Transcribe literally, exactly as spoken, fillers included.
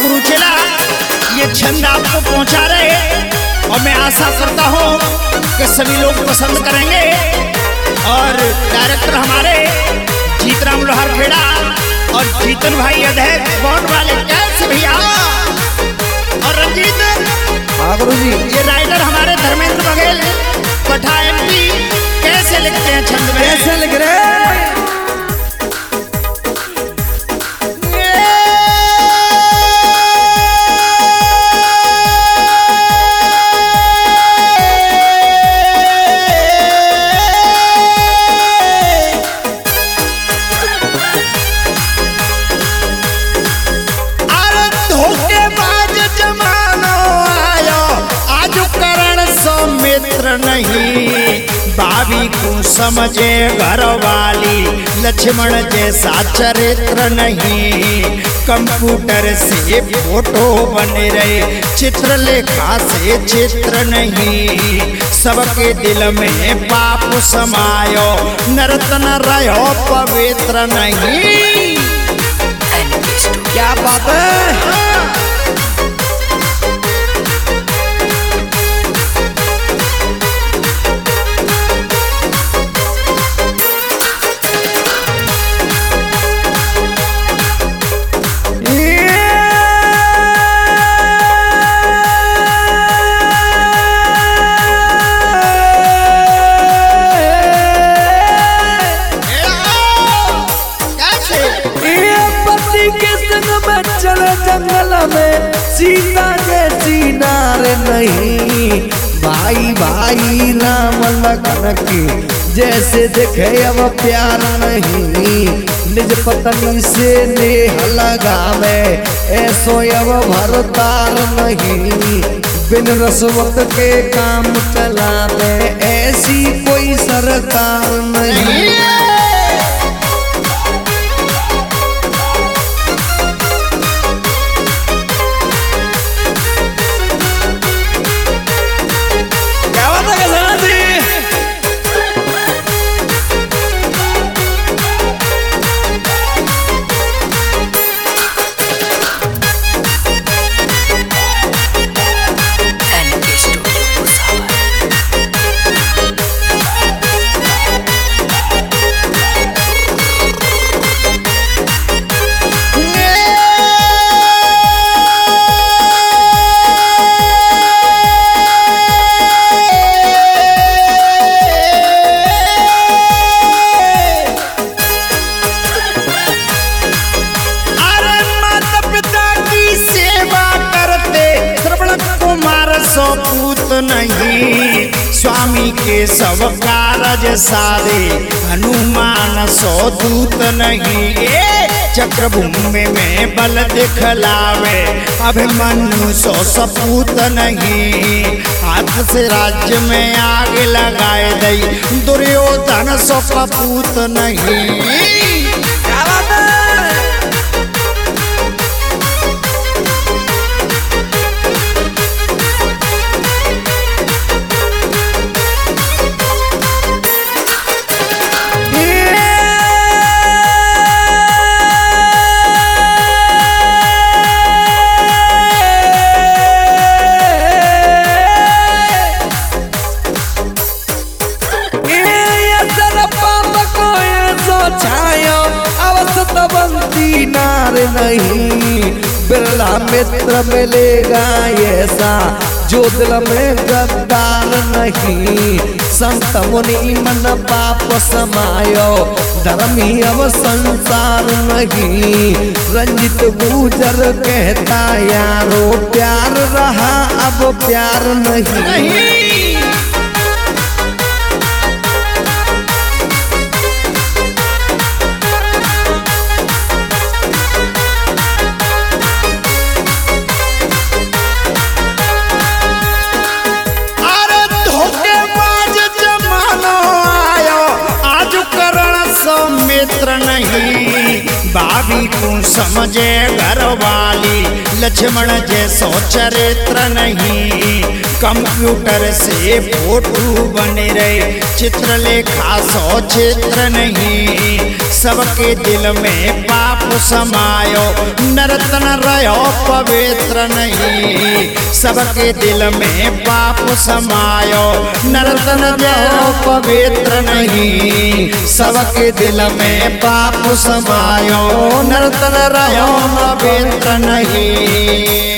गुरु चेला ये छंद आपको पहुंचा रहे और मैं आशा करता हूं कि सभी लोग पसंद करेंगे। और डायरेक्टर हमारे जीतराम लोहारखेड़ा और जीतन भाई अध्यक्ष बॉन्ड वाले कैसे भैया और रंजीत हाँ गुरु जी। ये राइटर हमारे धर्मेंद्र बघेल पठा एमपी कैसे लिखते हैं छंद में? कैसे लिख रहे हैं? नहीं भाभी को समझे घर वाली लक्ष्मण जैसा चरित्र नहीं। कंप्यूटर से फोटो बन रहे चित्रलेखा से चित्र नहीं। सबके दिल में पाप समायो नर्तन रहो पवित्र नहीं। क्या बात है? जंगल में सीता जैसी नार नहीं। भाई भाई राम लखन के जैसे देखे अब प्यार नहीं। निज पत्नी से नेह लगावे ऐसो अब भरतार नहीं। बिन रसवत के काम चलावे ऐसी कोई सरकार नहीं। नहीं स्वामी के सब कारज सारे हनुमान सो दूत नहीं। ए चक्रभूमि में बल दिखलावे अभिमन्यु सो सपूत नहीं। हाथ से राज्य में आग लगाए दई दुर्योधन सो कपूत नहीं। नार नहीं बिरला मित्र मिलेगा ऐसा जो दिल में गद्दार नहीं। संत मुनि मन पाप समायो धर्मी अब संसार नहीं। रंजित गुजर कहता यारो प्यार रहा अब प्यार नहीं, नहीं। नहीं भाभी को समझे घर वाली लक्ष्मण जैसो चरित्र नहीं। कंप्यूटर से फोटो बन रहे चित्रलेखा सो चित्र नहीं। सबके दिल में पाप समायो नर्तन रहो पवित्र नहीं। सबके दिल में पाप समायो नर्तन रहो पवित्र नहीं। सबके दिल में पाप समायो नर्तन रहो पवित्र नहीं।